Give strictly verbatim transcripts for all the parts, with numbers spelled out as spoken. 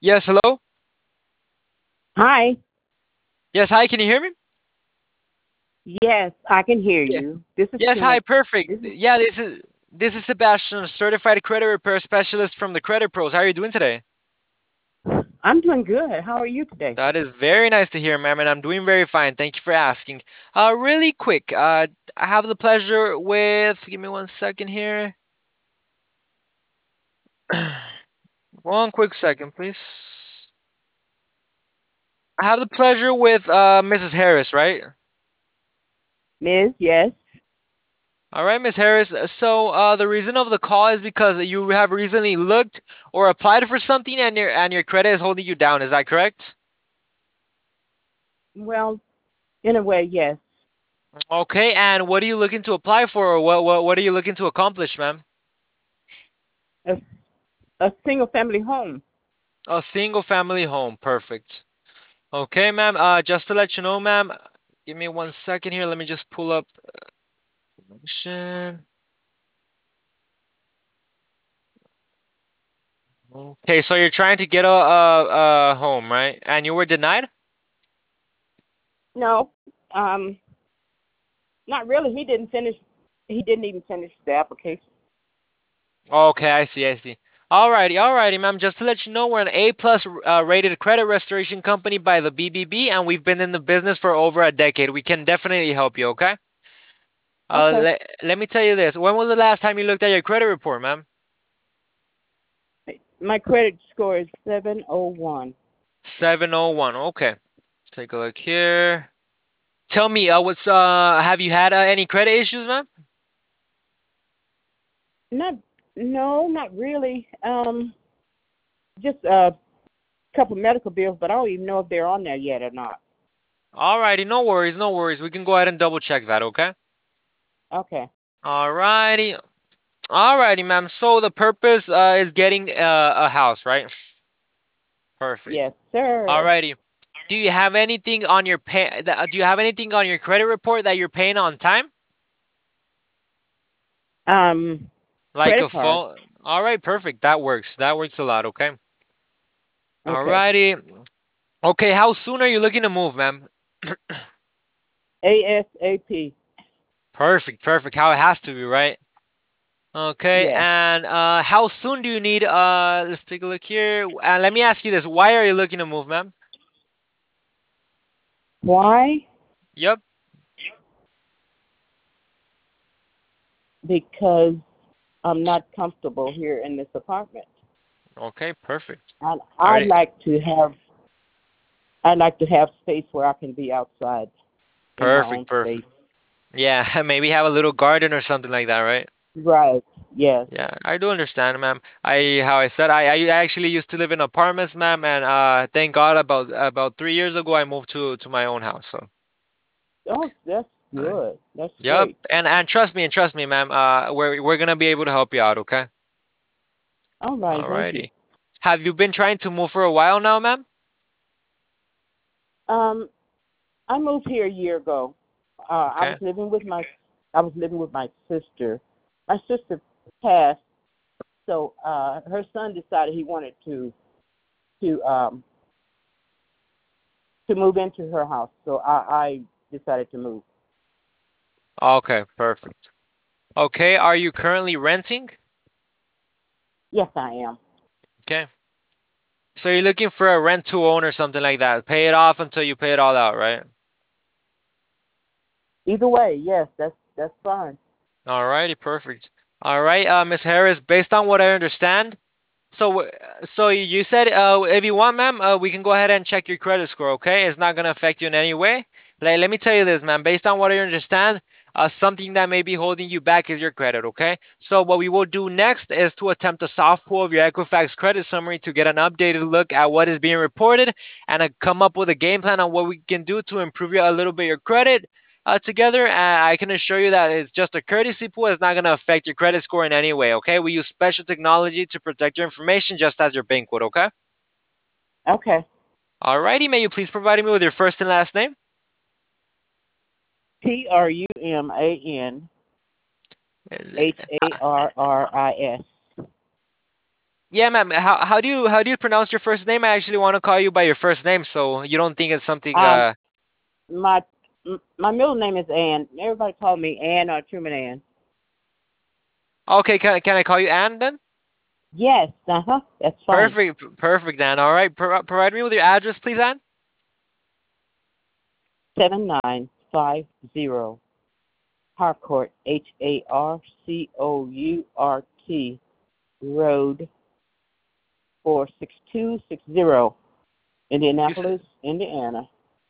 Yes, hello? Hi. Yes, hi, can you hear me? Yes, I can hear Yeah. you. This is Yes, hi, Kim. perfect. This is, Yeah, this is this is Sebastian, certified credit repair specialist from the Credit Pros. How are you doing today? I'm doing good. How are you today? That is very nice to hear, ma'am, and I'm doing very fine. Thank you for asking. Uh, really quick, uh, I have the pleasure with, give me one second here. One quick second, please. I have the pleasure with uh missus Harris, right? Miz, yes. All right, Miss Harris. uh, So, uh, the reason of the call is because you have recently looked or applied for something, and your and your credit is holding you down. Is that correct? Well, in a way, yes. Okay. And what are you looking to apply for, or what what what are you looking to accomplish, ma'am? A, a single family home. A single family home. Perfect. Okay, ma'am. Uh, just to let you know, ma'am. Give me one second here. Let me just pull up. Information. Okay, so you're trying to get a, a a home, right? And you were denied? No, um, not really. He didn't finish. He didn't even finish the application. Okay, I see, I see. Alrighty, alrighty, ma'am. Just to let you know, we're an A plus uh, rated credit restoration company by the B B B, and we've been in the business for over a decade. We can definitely help you, okay? Uh, Okay. let, let me tell you this. When was the last time you looked at your credit report, ma'am? My credit score is seven oh one. seven oh one. Okay. Take a look here. Tell me, uh, what's uh, have you had uh, any credit issues, ma'am? Not, no, not really. Um, just a couple medical bills, but I don't even know if they're on there yet or not. Alrighty, no worries, no worries. We can go ahead and double check that, okay? Okay. Alrighty, alrighty, ma'am. So the purpose uh, is getting uh, a house, right? Perfect. Yes, sir. Alrighty. Do you have anything on your pay that, do you have anything on your credit report that you're paying on time? Um, Like a credit card. phone? All right, perfect. That works. That works a lot, okay? Okay. Alrighty. Okay, how soon are you looking to move, ma'am? ASAP. Perfect, perfect. How it has to be, right? Okay, Yes. and uh how soon do you need uh let's take a look here. And let me ask you this. Why are you looking to move, ma'am? Why? Yep. Because I'm not comfortable here in this apartment. Okay, perfect. And I'd Alrighty. like to have I'd like to have space where I can be outside in my Perfect, own space. perfect. Yeah, maybe have a little garden or something like that, right? Right. Yes. Yeah, I do understand, ma'am. I, how I said, I, I actually used to live in apartments, ma'am, and uh, thank God, about about three years ago, I moved to to my own house. So, Oh, that's uh, good. That's yep, great. and and trust me, and trust me, ma'am. Uh, we're we're gonna be able to help you out. Okay. All right, thank you. Alrighty. Have you been trying to move for a while now, ma'am? Um, I moved here a year ago. Uh, I was Okay. living with my I was living with my sister. My sister passed, so uh, her son decided he wanted to to um, to move into her house. So I, I decided to move. Okay, perfect. Okay, are you currently renting? Yes, I am. Okay. So you're looking for a rent to own or something like that. Pay it off until you pay it all out, right? Either way, yes, that's that's fine. Alrighty, perfect. All right, uh, Miss Harris, based on what I understand, so uh, so you said uh, if you want, ma'am, uh, we can go ahead and check your credit score. Okay, it's not gonna affect you in any way. Like, let me tell you this, ma'am. Based on what I understand, uh, something that may be holding you back is your credit. Okay, so what we will do next is to attempt a soft pull of your Equifax credit summary to get an updated look at what is being reported and uh, come up with a game plan on what we can do to improve your, a little bit your credit uh, together. And I can assure you that it's just a courtesy pool. It's not going to affect your credit score in any way. Okay. We use special technology to protect your information just as your bank would. Okay. Okay. Alrighty. May you please provide me with your first and last name? P R U M A N H A R R I S. Yeah, ma'am. How how do you how do you pronounce your first name? I actually want to call you by your first name, so you don't think it's something. Um, Uh, my m- my middle name is Ann. Everybody call me Ann or Truman Ann. okay, can can I call you Ann then? Yes, uh huh. That's fine. Perfect, p- perfect, Ann. All right, Pro provide me with your address, please, Ann. Seven nine five zero Harcourt, H A R C O U R T Road, four six two six zero, You s- Indianapolis, Indiana.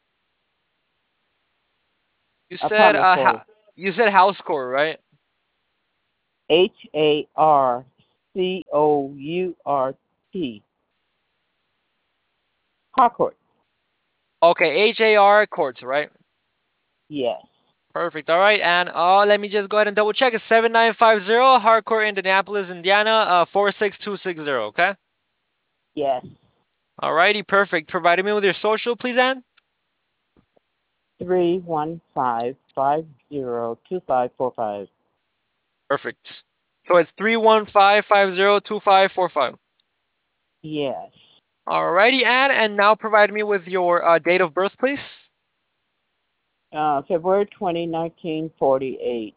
you said Apartment uh code ha you said house score, right? H A R C O U R T Harcourt. Okay, H A R Courts, right? Yes, Perfect. All right, and uh, let me just go ahead and double check. It's seven nine five zero Hardcore, Indianapolis, Indiana, uh, four six two six zero. Okay. yes. All righty, perfect. Providing me with your social, please, Ann. Three one five five zero two five four five. Perfect. So it's three one five five zero two five four five. Yes. All righty, Ann, and now provide me with your uh, date of birth, please. Uh, February twentieth, nineteen forty eight.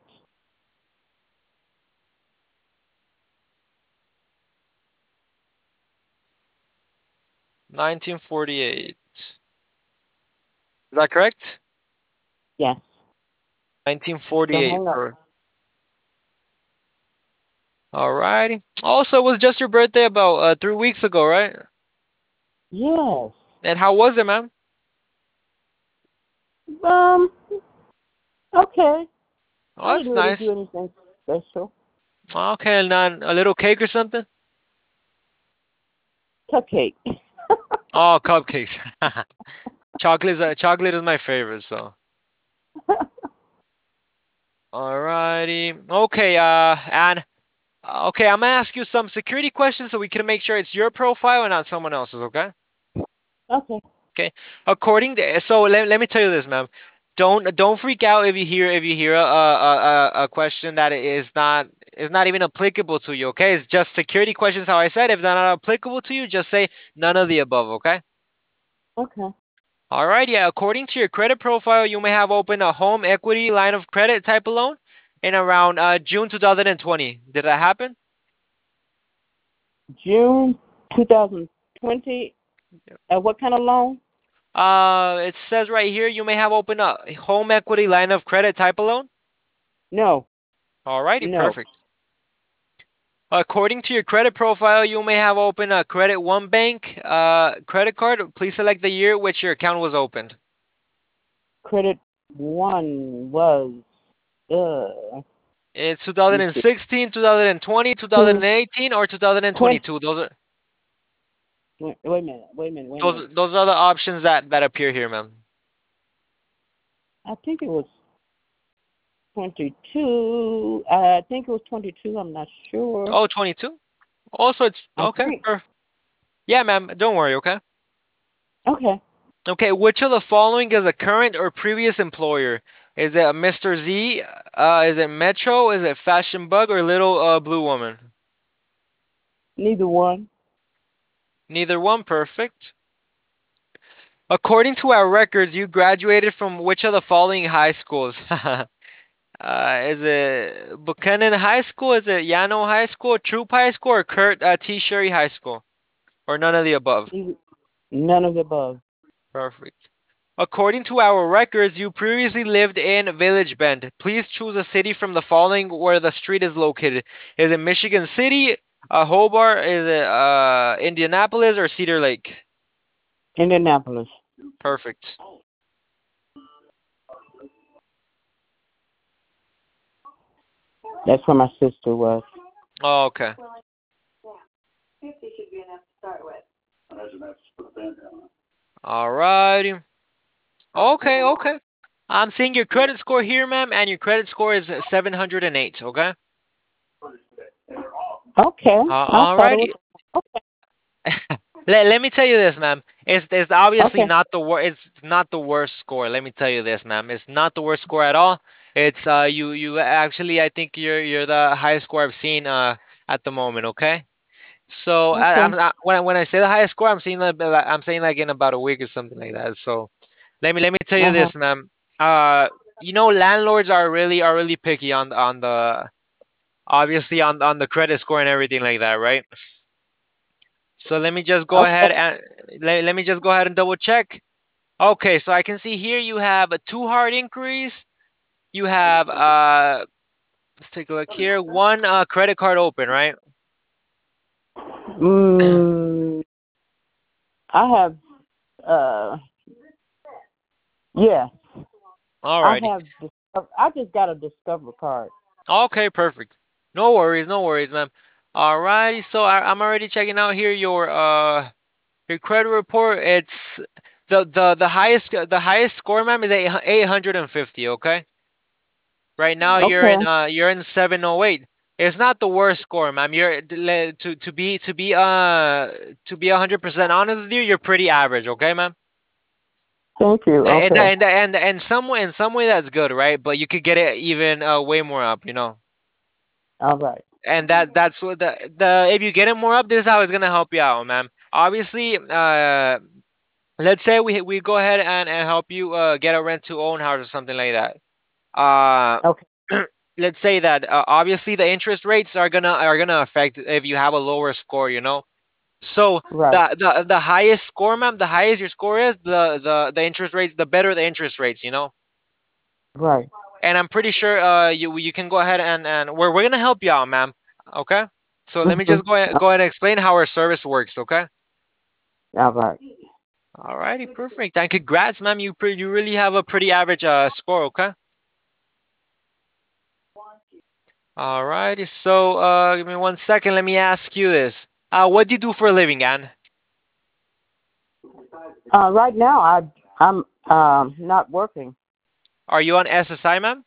nineteen forty-eight. Is that correct? Yes. Don't nineteen forty-eight. hang up. Per. All righty. Also, it was just your birthday about uh, three weeks ago, right? Yes. And how was it, ma'am? Um. Okay. Oh, I that's didn't really do nice. anything special. Okay, and then a little cake or something? Cupcake. Oh, cupcakes. Chocolate is uh, chocolate is my favorite, so. Alrighty. Okay, uh, and uh, okay, I'm gonna ask you some security questions so we can make sure it's your profile and not someone else's, okay? Okay. Okay. According to, so let, let me tell you this, ma'am. Don't don't freak out if you hear if you hear a a, a, a question that is not is not even applicable to you, okay? It's just security questions, how I said. If they're not applicable to you, just say none of the above, okay? Okay. All right, yeah. According to your credit profile, you may have opened a home equity line of credit type of loan in around uh, June two thousand twenty. Did that happen? June two thousand twenty. Uh, what kind of loan? Uh, it says right here you may have opened a home equity line of credit type of loan. No. All righty, No. perfect. According to your credit profile, you may have opened a Credit One Bank uh, credit card. Please select the year which your account was opened. Credit one was uh. It's Let me see. two thousand sixteen, two thousand twenty, Two two thousand eighteen, or twenty. two thousand twenty-two. Those are Wait, wait a minute. Wait a minute. Wait a those minute. those are the options that that appear here, ma'am. I think it was twenty-two. I think it was twenty-two. I'm not sure. Oh, twenty-two. Also, it's I okay. think. per- Yeah, ma'am. Don't worry. Okay. Okay. Okay. Which of the following is a current or previous employer? Is it a mister Z? Uh, is it Metro? Is it Fashion Bug or Little uh, Blue Woman? Neither one. Neither one. Perfect. According to our records, you graduated from which of the following high schools? Uh, is it Buchanan High School? Is it Yano High School, Troop High School, or Kurt uh, T. Sherry High School? Or none of the above? Neither, none of the above. Perfect. According to our records, you previously lived in Village Bend. Please choose a city from the following where the street is located. Is it Michigan City, uh, Hobart, is it uh, Indianapolis, or Cedar Lake? Indianapolis. Perfect. That's where my sister was. Oh, okay. Alrighty. Okay, okay. I'm seeing your credit score here, ma'am, and your credit score is seven hundred eight, okay? Okay. I Uh, thought it was. alrighty. Okay. Let, let me tell you this, ma'am. It's it's obviously Okay. not the wor it's not the worst score. Let me tell you this, ma'am. It's not the worst score at all. It's uh you you actually I think you're you're the highest score I've seen uh at the moment, okay? So I, I'm Okay. not, when I, when I say the highest score, I'm saying like, like- I'm saying like in about a week or something like that. So let me let me tell you Uh-huh. this, ma'am. Uh, you know, landlords are really are really picky on on the obviously on on the credit score and everything like that, right? So let me just go Okay. ahead and let, let me just go ahead and double check. Okay, so I can see here you have a two hard inquiries. You have uh, let's take a look here. One uh, credit card open, right? Mm, I have, uh, yeah, I Alrighty. have, Discover- I just got a Discover card. Okay, perfect. No worries, no worries, ma'am. Alrighty, so I, I'm already checking out here your uh your credit report. It's the the the highest the highest score, ma'am, is eight hundred fifty. Okay. Right now you're Okay. in uh you're in seven oh eight. It's not the worst score, ma'am. You're le- to to be to be uh to be one hundred percent honest with you, you're pretty average, okay, ma'am? Thank you. And Okay. and and and some way in some way that's good, right? But you could get it even uh, way more up, you know. All right. And that that's what the the if you get it more up, this is how it's gonna help you out, ma'am. Obviously, uh, let's say we we go ahead and, and help you uh get a rent to own house or something like that. Uh, Okay. let's say that uh, obviously the interest rates are gonna are gonna affect if you have a lower score, you know. So Right. the the the highest score, ma'am, the higher your score is, the the the interest rates, the better the interest rates, you know. Right. And I'm pretty sure uh you you can go ahead and and we're we're gonna help you out, ma'am. Okay. So let me Mm-hmm. just go ahead, go ahead and explain how our service works. Okay. All right. Alrighty, perfect. And congrats, ma'am. You pre- you really have a pretty average uh score. Okay. Alrighty. So uh, give me one second. Let me ask you this. Uh, what do you do for a living, Ann? Uh, right now, I I'm um not working. Are you on S S I, ma'am?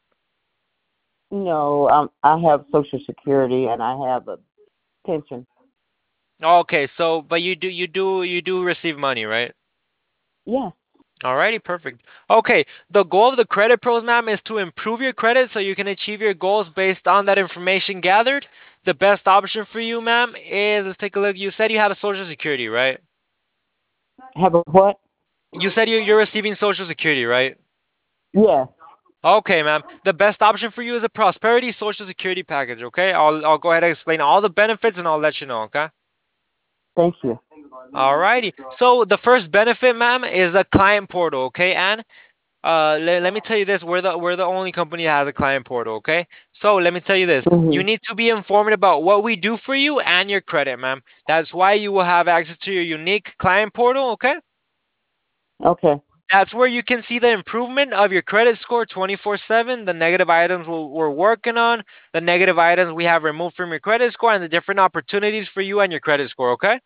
No, um, I have Social Security and I have a pension. Okay. So, but you do you do you do receive money, right? Yeah. Alrighty, perfect. Okay, the goal of the credit pros, ma'am, is to improve your credit so you can achieve your goals based on that information gathered. The best option for you, ma'am, is let's take a look. You said you have a social security, right? Have a what? You said you you're receiving social security, right? Yeah. Okay, ma'am. The best option for you is a prosperity social security package, okay? I'll I'll go ahead and explain all the benefits and I'll let you know, okay? Thank you. Alrighty. So the first benefit, ma'am, is a client portal, okay? And Uh, let, let me tell you this. We're the we're the only company that has a client portal, okay? So let me tell you this. You Mhm. need to be informed about what we do for you and your credit, ma'am. That's why you will have access to your unique client portal, okay? Okay. That's where you can see the improvement of your credit score twenty-four seven, the negative items we're we're working on, the negative items we have removed from your credit score, and the different opportunities for you and your credit score, okay?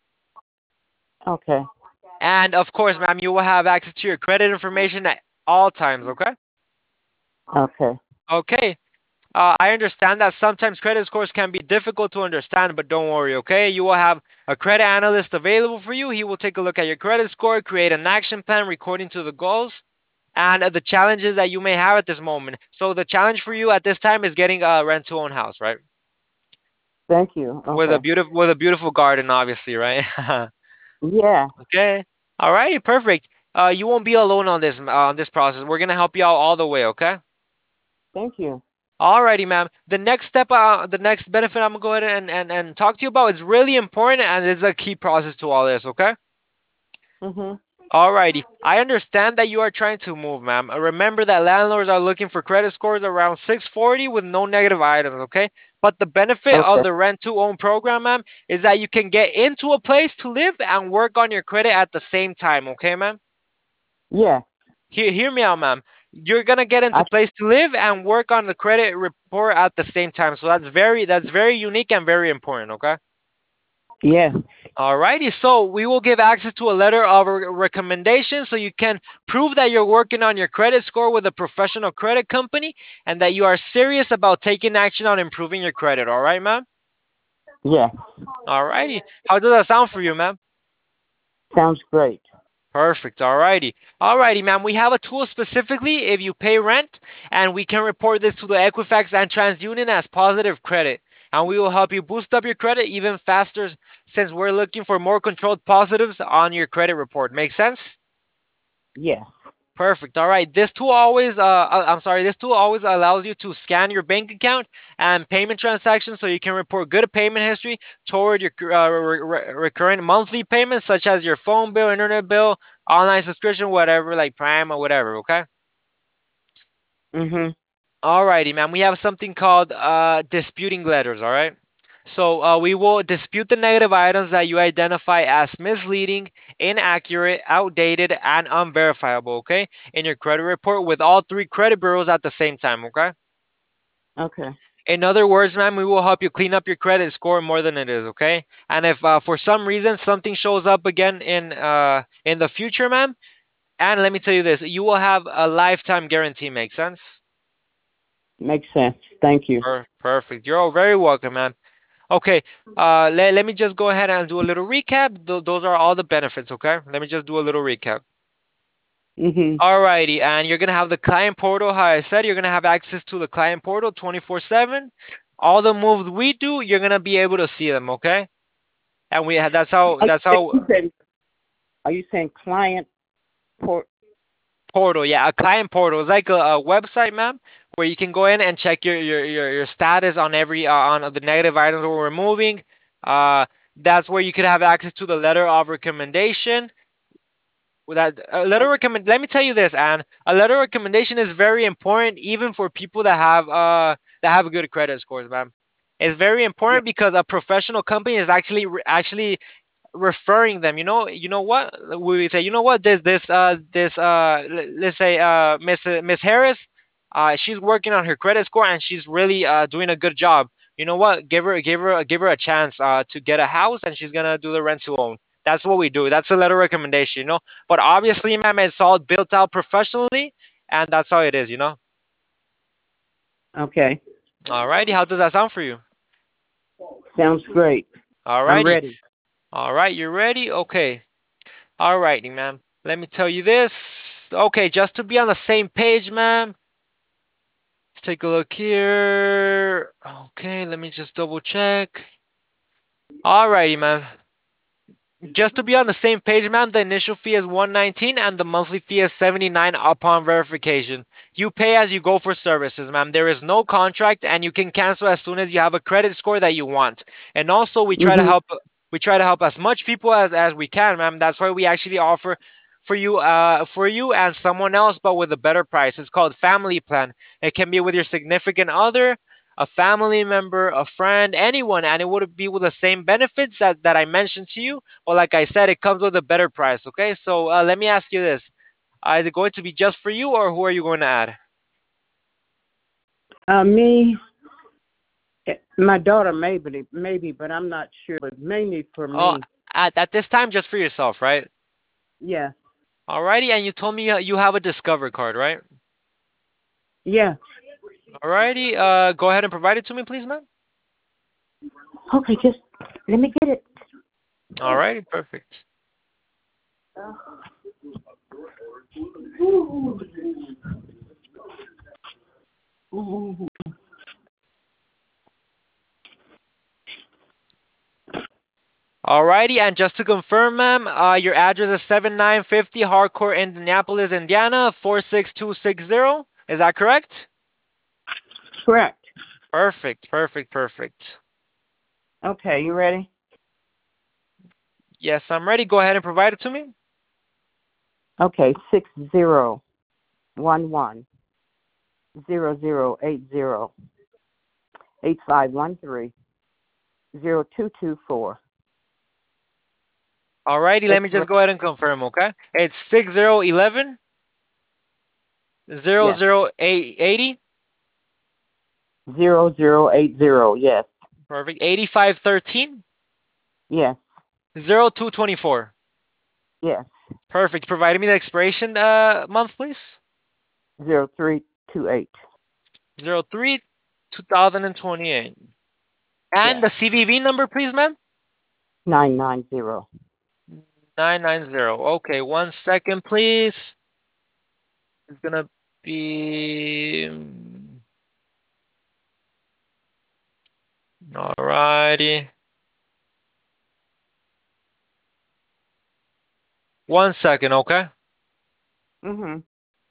Okay. And of course, ma'am, you will have access to your credit information at all times, okay? Okay. Okay. Uh, I understand that sometimes credit scores can be difficult to understand, but don't worry, okay? You will have a credit analyst available for you. He will take a look at your credit score, create an action plan according to the goals and uh, the challenges that you may have at this moment. So the challenge for you at this time is getting a rent to own house, right? Thank you. With a Okay. beautiful with a beautiful garden, obviously, right? Yeah. Okay. All righty, perfect. Uh, you won't be alone on this uh, on this process. We're gonna help you out all the way, okay? Thank you. Alrighty, ma'am. The next step, uh, the next benefit I'm gonna go ahead and, and, and talk to you about is really important and it's a key process to all this, okay? Mhm. Alrighty. I understand that you are trying to move, ma'am. Uh, Remember that landlords are looking for credit scores around six forty with no negative items, okay? But the benefit of Okay. the rent to own program, ma'am, is that you can get into a place to live and work on your credit at the same time, okay, ma'am? Yeah. Hear, hear me out, ma'am. You're gonna get into I place to live and work on the credit report at the same time. So that's very that's very unique and very important. Okay. yeah. Alrighty. So we will give access to a letter of re- recommendation, so you can prove that you're working on your credit score with a professional credit company and that you are serious about taking action on improving your credit. All right, ma'am. Yeah. Alrighty. How does that sound for you, ma'am? Sounds great. Perfect. Alrighty. Alrighty, ma'am. We have a tool specifically if you pay rent, and we can report this to the Equifax and TransUnion as positive credit. and we will help you boost up your credit even faster since we're looking for more controlled positives on your credit report. Make sense? Yes. Perfect. All right. This tool always, uh, uh, I'm sorry, this tool always allows you to scan your bank account and payment transactions so you can report good payment history toward your uh, re- re- recurring monthly payments, such as your phone bill, internet bill, online subscription, whatever, like Prime or whatever. Okay. Mhm. Alrighty, ma'am. We have something called uh, disputing letters. All right. So uh, we will dispute the negative items that you identify as misleading, inaccurate, outdated, and unverifiable. Okay, in your credit report with all three credit bureaus at the same time. Okay. Okay. In other words, ma'am, we will help you clean up your credit score more than it is. Okay. And if uh, for some reason something shows up again in uh, in the future, ma'am, and let me tell you this, you will have a lifetime guarantee. Make sense? Makes sense. Thank you. Per- Perfect. You're all very welcome, ma'am. Okay, uh, let, let me just go ahead and do a little recap. Th those are all the benefits, okay? Let me just do a little recap. Mhm. Alrighty, and you're gonna have the client portal. How I said, you're gonna have access to the client portal twenty-four seven. All the moves we do, you're gonna be able to see them, okay? And we that's how Are that's you how saying, are you saying client port? portal, yeah, a client portal is like a, a website, ma'am, where you can go in and check your your your, your status on every uh, on the negative items we're removing. Uh, that's where you could have access to the letter of recommendation. With that a letter recommend let me tell you this, and a letter recommendation is very important even for people that have uh that have good credit scores, man. It's very Yeah. important because a professional company is actually actually referring them. You know, you know what we say. You know what this this uh this uh l- let's say uh Miss uh, Miss Harris, uh she's working on her credit score and she's really uh doing a good job. You know what? Give her give her give her a chance uh to get a house and she's gonna do the rent to own. That's what we do. That's a letter recommendation, you know. But obviously, ma'am, it's all built out professionally, and that's how it is, you know. Okay. Alrighty, how does that sound for you? Sounds great. I'm Alrighty, ready. all right, you ready? Okay. Alrighty, ma'am. Let me tell you this. Okay, just to be on the same page, ma'am. Let's take a look here. Okay, let me just double check. Alrighty, ma'am. Just to be on the same page, ma'am, the initial fee is one nineteen and the monthly fee is seventy-nine upon verification. You pay as you go for services, ma'am. There is no contract and you can cancel as soon as you have a credit score that you want. And also we try to Mhm. help we try to help as much people as as we can, ma'am. That's why we actually offer for you uh for you and someone else but with a better price. It's called family plan. It can be with your significant other, a family member, a friend, anyone, and it would be with the same benefits that, that I mentioned to you. But like I said, it comes with a better price. Okay, so uh, let me ask you this: uh, is it going to be just for you, or who are you going to add? Uh, me, eh, my daughter maybe, maybe, but I'm not sure. But mainly for Oh, me. at, at this time, just for yourself, right? Yeah. Alrighty, and you told me uh, you have a Discover card, right? Yeah. Alrighty, uh, go ahead and provide it to me, please, ma'am. Okay. Just let me get it. Alrighty, perfect. Alrighty, and just to confirm, ma'am, uh, your address is seventy-nine fifty Hardcore, Indianapolis, Indiana, four six two six zero. Is that correct? Correct. Perfect, perfect, perfect. Okay. You ready? Yes, I'm ready. Go ahead and provide it to me. Okay. Six zero one one zero zero eight zero eight five one three zero two two four. Alrighty, let me just go ahead and confirm, okay? It's six zero one one zero Yes. zero eight eighty. Zero zero eight zero. Yes. Perfect. eighty-five thirteen Yes. zero two twenty-four. Yes. Perfect. Provide me the expiration uh month, please. Zero three two eight. Zero three two thousand twenty-eight. And Yes. the C V V number, please, ma'am. Nine nine zero. nine nine zero. Okay, one second, please. It's gonna be Alrighty. One second, okay? Mhm.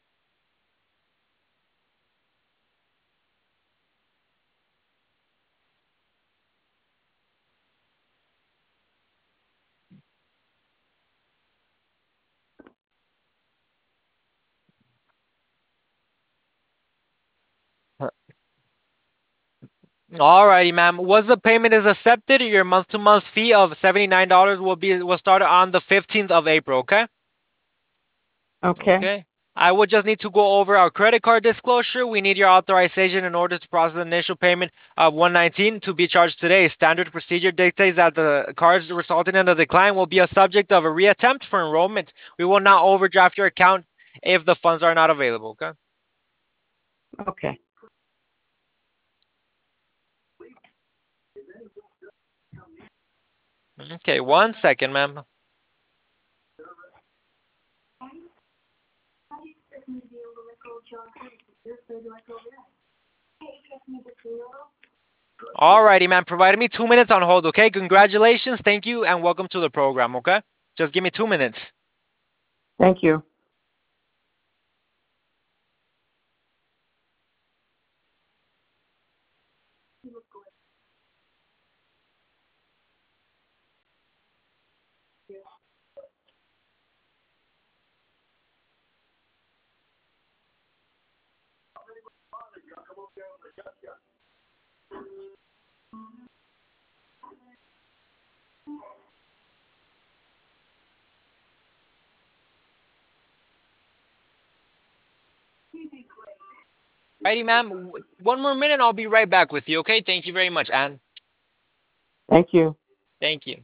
Alrighty, ma'am. Once the payment is accepted, your month-to-month fee of seventy-nine dollars will be will start on the fifteenth of April, okay? Okay. Okay. I would just need to go over our credit card disclosure. We need your authorization in order to process the initial payment of one nineteen to be charged today. Standard procedure dictates that the cards resulting in a decline will be a subject of a reattempt for enrollment. We will not overdraft your account if the funds are not available, okay? Okay. Okay, one second, ma'am. Alrighty, ma'am. Provided me two minutes on hold, okay? Congratulations, thank you, and welcome to the program, okay? Just give me two minutes. Thank you. Alrighty, ma'am. One more minute, I'll be right back with you, okay? Thank you very much, Anne. Thank you. Thank you.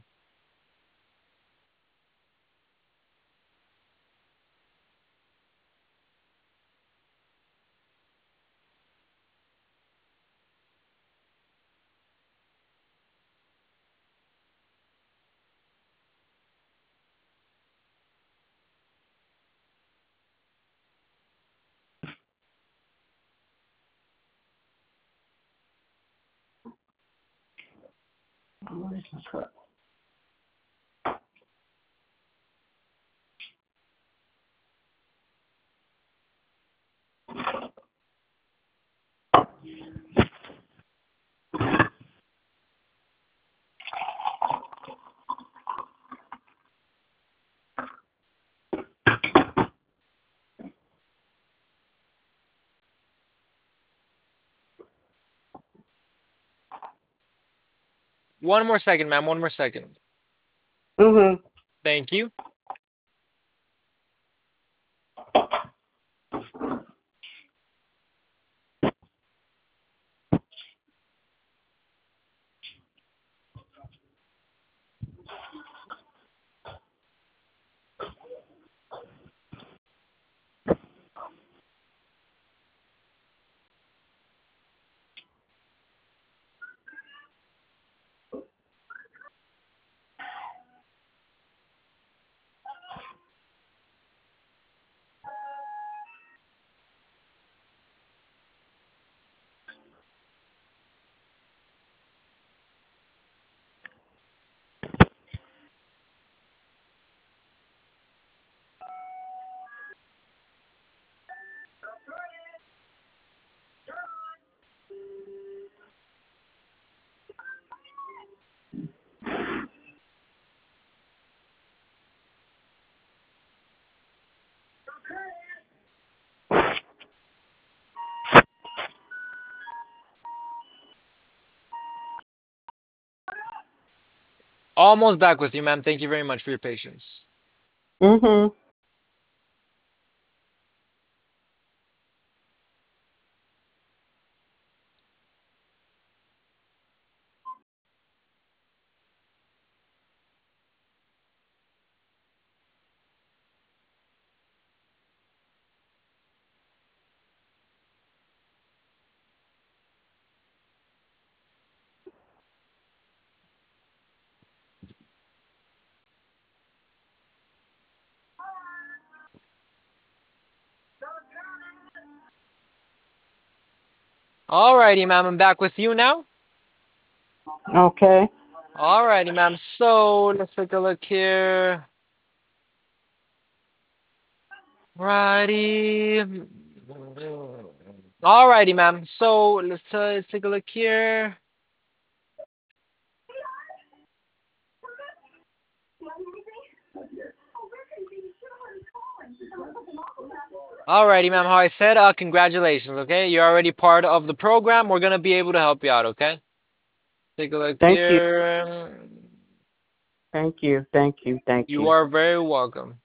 One more second, ma'am. One more second. Mhm. Thank you. Almost back with you, ma'am. Thank you very much for your patience. Mhm. Alrighty, ma'am. I'm back with you now. Okay. Alrighty, ma'am. So let's take a look here. Righty. Alrighty, ma'am. So let's, uh, let's take a look here. Alrighty, ma'am. How I said, uh, congratulations. Okay, you're already part of the program. We're gonna be able to help you out. Okay. Take a look Thank you. here. Thank you. Thank you. Thank You you. are very welcome.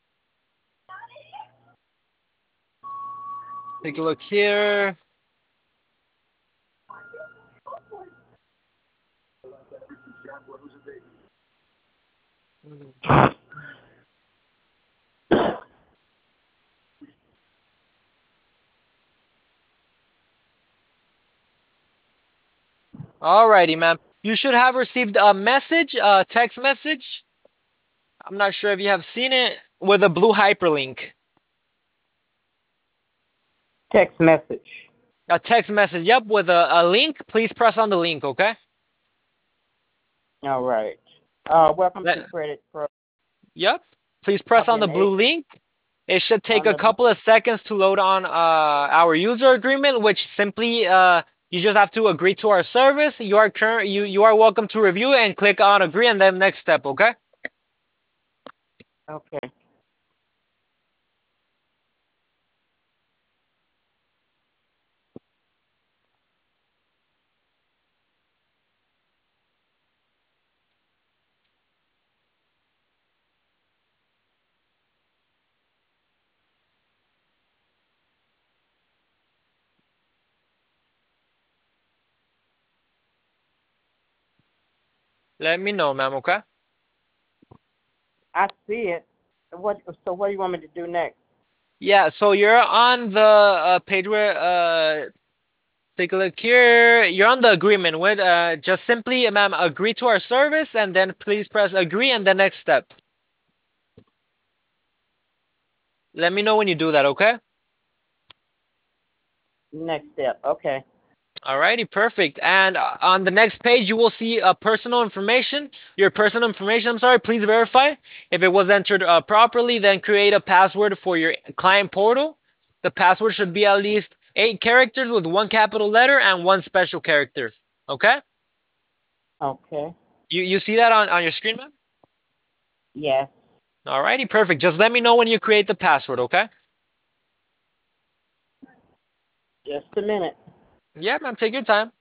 Take a look here. Alrighty, ma'am. You should have received a message, a text message. I'm not sure if you have seen it with a blue hyperlink. Text message. A text message, yep, with a, a link. Please press on the link, okay? All right. Uh, welcome to Let- Credit Pro. yep. Please press I've on the been blue a link. It should take on a the blue. couple of seconds to load on uh, our user agreement, which simply uh, you just have to agree to our service. You are current, you you are welcome to review and click on agree and then next step, okay? Okay. Let me know, ma'am, okay? I see it. What? So what do you want me to do next? Yeah, so you're on the uh, page where uh take a look here. You're on the agreement with uh just simply, ma'am, agree to our service and then please press agree and the next step. Let me know when you do that, okay? Next step. Okay. Alrighty, perfect. And uh, on the next page, you will see uh, personal information. Your personal information, I'm sorry, please verify. If it was entered uh, properly, then create a password for your client portal. The password should be at least eight characters with one capital letter and one special character. Okay? Okay. You you see that on, on your screen, ma'am? Yes. Alrighty, perfect. Just let me know when you create the password, okay? Just a minute. Yeah, ma'am, take your time.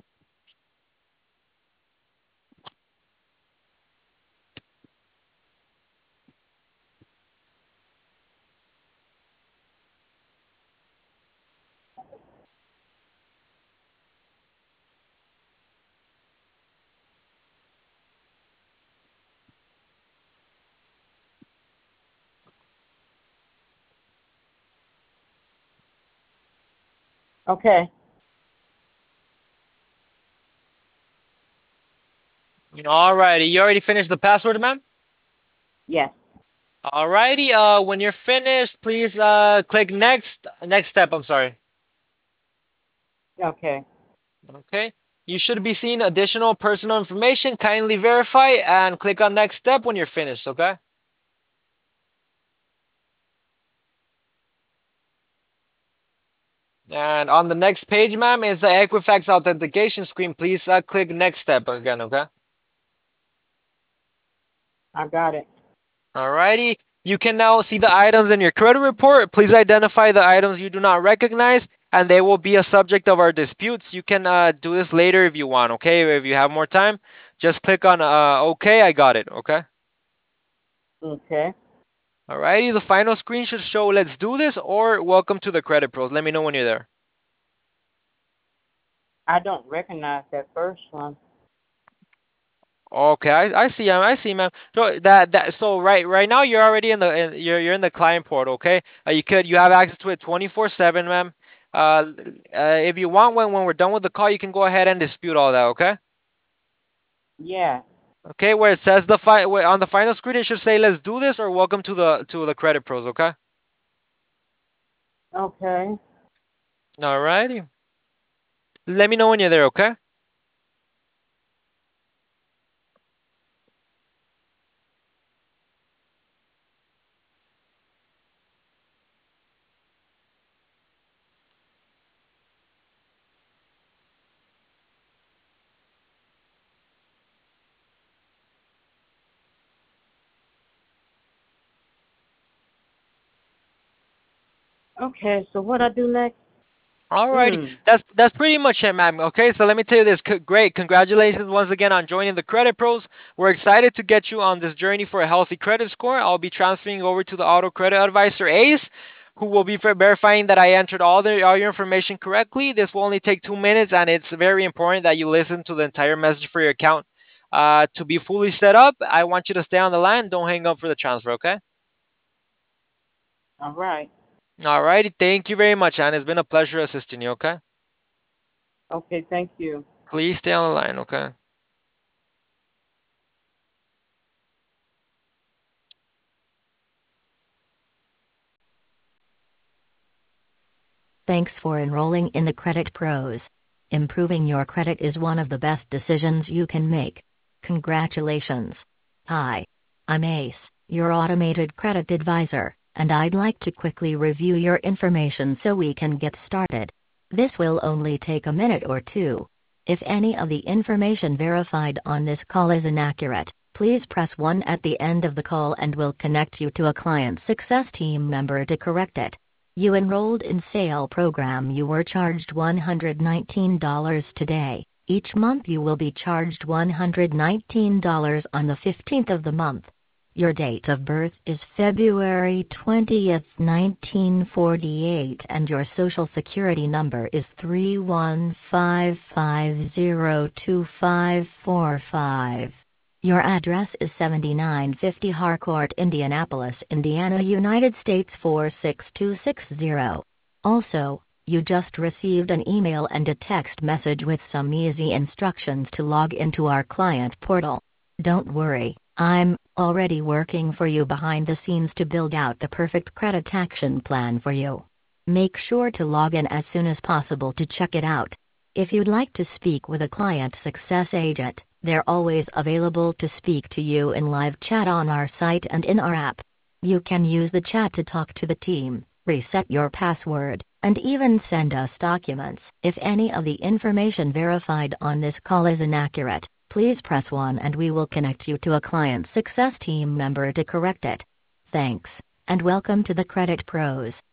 Okay. Alrighty, you already finished the password, ma'am? Yes. Alrighty, uh, when you're finished, please uh click next. Next step, I'm sorry. Okay. Okay. You should be seeing additional personal information. Kindly verify and click on next step when you're finished, okay? And on the next page, ma'am, is the Equifax authentication screen. Please uh, click next step again, okay? I got it. Alrighty. You can now see the items in your credit report. Please identify the items you do not recognize, and they will be a subject of our disputes. You can uh, do this later if you want, okay? If you have more time, just click on uh, okay, I got it, okay? Okay. Alrighty, the final screen should show let's do this or welcome to the credit pros. Let me know when you're there. I don't recognize that first one. Okay, I, I see, ma'am. I see, ma'am. So that that so right right now you're already in the in, you're you're in the client portal. Okay, uh, you could you have access to it twenty-four seven, ma'am. Uh, uh, if you want, when when we're done with the call, you can go ahead and dispute all that. Okay. Yeah. Okay, where it says the fi where on the final screen, it should say let's do this or welcome to the to the credit pros. Okay. Okay. Alrighty. Let me know when you're there. Okay. Okay, so what I do next? Alrighty, Hmm. that's that's pretty much it, ma'am. Okay, so let me tell you this. C- great, congratulations once again on joining the Credit Pros. We're excited to get you on this journey for a healthy credit score. I'll be transferring over to the Auto Credit Advisor Ace, who will be ver- verifying that I entered all the all your information correctly. This will only take two minutes, and it's very important that you listen to the entire message for your account. Uh, to be fully set up, I want you to stay on the line. Don't hang up for the transfer, okay? All right. Alrighty, thank you very much, and it's been a pleasure assisting you. Okay, Okay, thank you. please stay on the line. Okay. Thanks for enrolling in the Credit Pros. Improving your credit is one of the best decisions you can make. Congratulations. Hi. I'm Ace, your automated credit advisor, and I'd like to quickly review your information so we can get started. This will only take a minute or two. If any of the information verified on this call is inaccurate, please press one at the end of the call and we'll connect you to a client success team member to correct it. You enrolled in sale program. You were charged one hundred nineteen dollars today. Each month you will be charged one hundred nineteen dollars on the fifteenth of the month. Your date of birth is February twentieth, nineteen forty-eight, and your social security number is three one five five zero two five four five. Your address is seventy-nine fifty Harcourt, Indianapolis, Indiana, United States four six two six zero. Also, you just received an email and a text message with some easy instructions to log into our client portal. Don't worry, I'm already working for you behind the scenes to build out the perfect credit action plan for you. Make sure to log in as soon as possible to check it out. If you'd like to speak with a client success agent, they're always available to speak to you in live chat on our site and in our app. You can use the chat to talk to the team, reset your password, and even send us documents. If any of the information verified on this call is inaccurate, please press one and we will connect you to a client success team member to correct it. Thanks, and welcome to the Credit Pros.